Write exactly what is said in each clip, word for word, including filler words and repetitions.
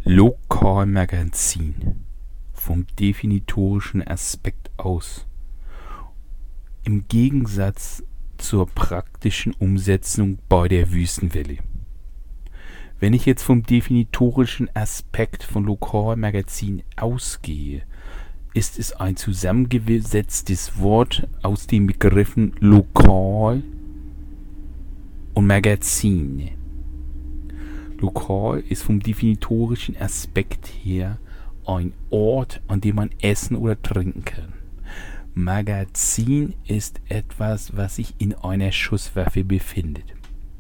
Lokalmagazin vom definitorischen Aspekt aus, im Gegensatz zur praktischen Umsetzung bei der Wüstenwelle. Wenn ich jetzt vom definitorischen Aspekt von Lokalmagazin ausgehe, ist es ein zusammengesetztes Wort aus den Begriffen Lokal und Magazin. Lokal ist vom definitorischen Aspekt her ein Ort, an dem man essen oder trinken kann. Magazin ist etwas, was sich in einer Schusswaffe befindet.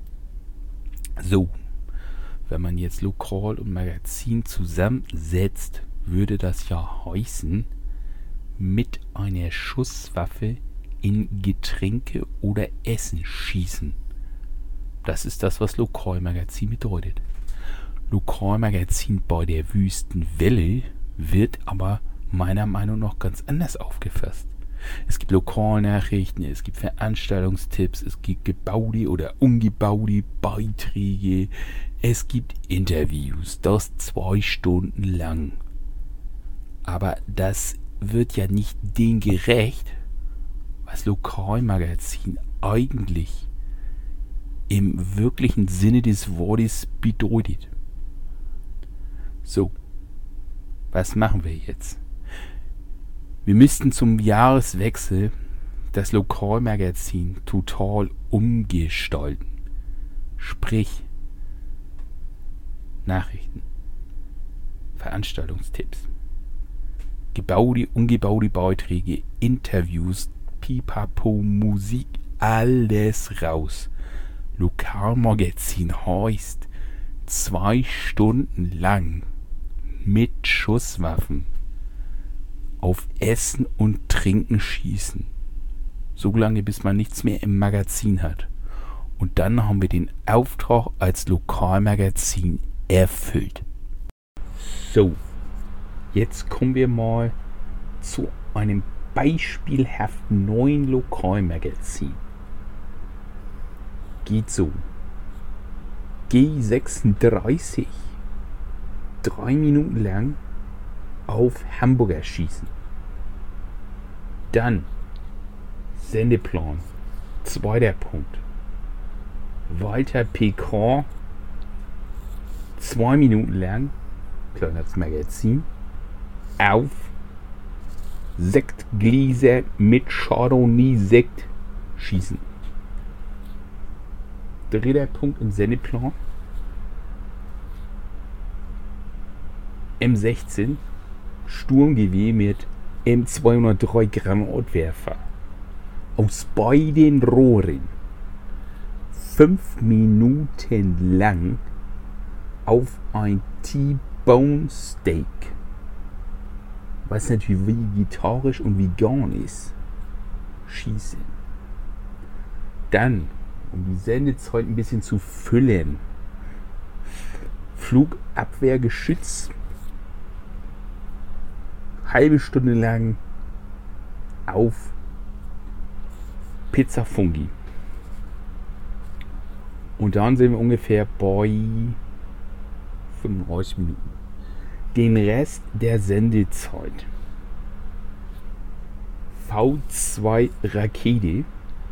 So, wenn man jetzt Lokal und Magazin zusammensetzt, würde das ja heißen, mit einer Schusswaffe in Getränke oder Essen schießen. Das ist das, was Lokalmagazin bedeutet. Lokalmagazin bei der Wüstenwelle wird aber meiner Meinung nach ganz anders aufgefasst. Es gibt Lokalnachrichten, es gibt Veranstaltungstipps, es gibt gebaute oder ungebaute Beiträge, es gibt Interviews, das zwei Stunden lang. Aber das wird ja nicht dem gerecht, was Lokalmagazin eigentlich im wirklichen Sinne des Wortes bedeutet. So, was machen wir jetzt? Wir müssten zum Jahreswechsel das Lokalmagazin total umgestalten. Sprich, Nachrichten, Veranstaltungstipps, gebaute, ungebaute Beiträge, Interviews, Pipapo, Musik, alles raus. Lokalmagazin heißt zwei Stunden lang mit Schusswaffen auf Essen und Trinken schießen. So lange, bis man nichts mehr im Magazin hat. Und dann haben wir den Auftrag als Lokalmagazin erfüllt. So, jetzt kommen wir mal zu einem beispielhaften neuen Lokalmagazin. Geht so. G sechsunddreißig. Drei Minuten lang auf Hamburger schießen. Dann Sendeplan. Zweiter Punkt. Walter P K. Zwei Minuten lang, kleines Magazin, auf Sektgläser mit Chardonnay-Sekt schießen. Dritter Punkt im Sendeplan. M sechzehn Sturmgewehr mit M zweihundertdrei Granatwerfer. Aus beiden Rohren fünf Minuten lang auf ein T-Bone Steak, was natürlich vegetarisch und vegan ist, schießen. Dann, um die Sendezeit ein bisschen zu füllen, Flugabwehrgeschütz, halbe Stunde lang auf Pizza Fungi. Und dann sind wir ungefähr bei fünfunddreißig Minuten. Den Rest der Sendezeit V zwei Rakete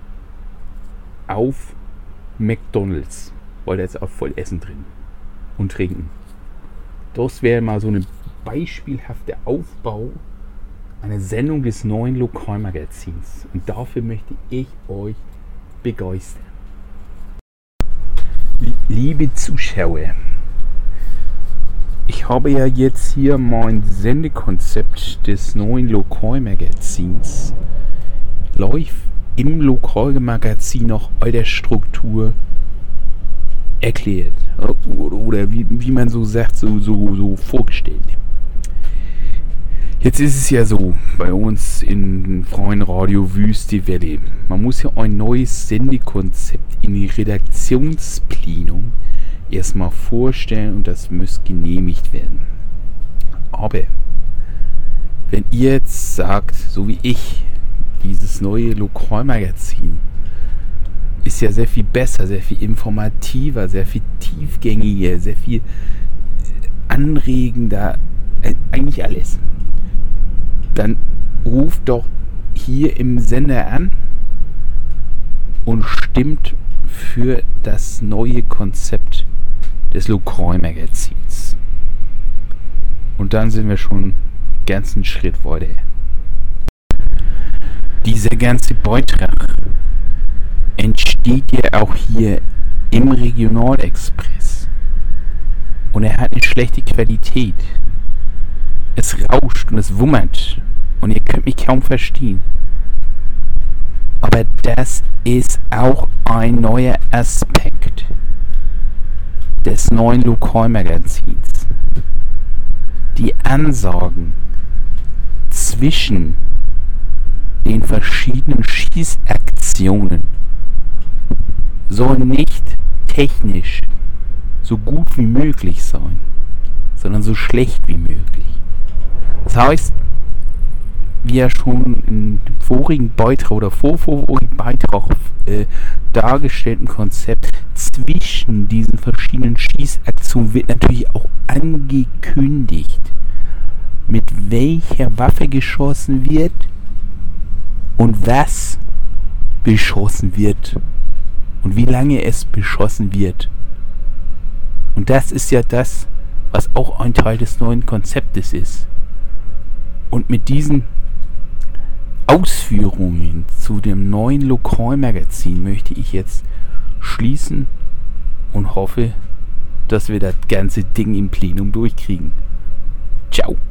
auf McDonald's, weil da ist auch voll Essen drin und Trinken. Das wäre mal so eine beispielhafte Aufbau einer Sendung des neuen Lokalmagazins. Und dafür möchte ich euch begeistern. Liebe Zuschauer, ich habe ja jetzt hier mein Sendekonzept des neuen Lokalmagazins live im Lokalmagazin nach alter Struktur erklärt. Oder wie, wie man so sagt, so, so, so vorgestellt. Jetzt ist es ja so, bei uns in freien Radio Wüstewelle, man muss ja ein neues Sendekonzept in die Redaktionsplenum erstmal vorstellen und das muss genehmigt werden. Aber wenn ihr jetzt sagt, so wie ich, dieses neue Lokalmagazin ist ja sehr viel besser, sehr viel informativer, sehr viel tiefgängiger, sehr viel anregen, da äh, eigentlich alles. Dann ruft doch hier im Sender an und stimmt für das neue Konzept des LeCroix-Magazins. Und dann sind wir schon ganz einen Schritt weiter. Dieser ganze Beitrag entsteht ja auch hier im Regionalexpress. Und er hat eine schlechte Qualität. Es rauscht und es wummert. Und ihr könnt mich kaum verstehen. Aber das ist auch ein neuer Aspekt des neuen LeCroix-Magazins. Die Ansagen zwischen den verschiedenen Schießaktionen sollen nicht technisch so gut wie möglich sein, sondern so schlecht wie möglich. Das heißt, wie ja schon in dem vorigen Beitrag oder vorvorigen Beitrag äh, dargestellten Konzept, zwischen diesen verschiedenen Schießaktionen wird natürlich auch angekündigt, mit welcher Waffe geschossen wird und was beschossen wird und wie lange es beschossen wird. Und das ist ja das, was auch ein Teil des neuen Konzeptes ist. Und mit diesen Ausführungen zu dem neuen LeCroix-Magazin möchte ich jetzt schließen und hoffe, dass wir das ganze Ding im Plenum durchkriegen. Ciao.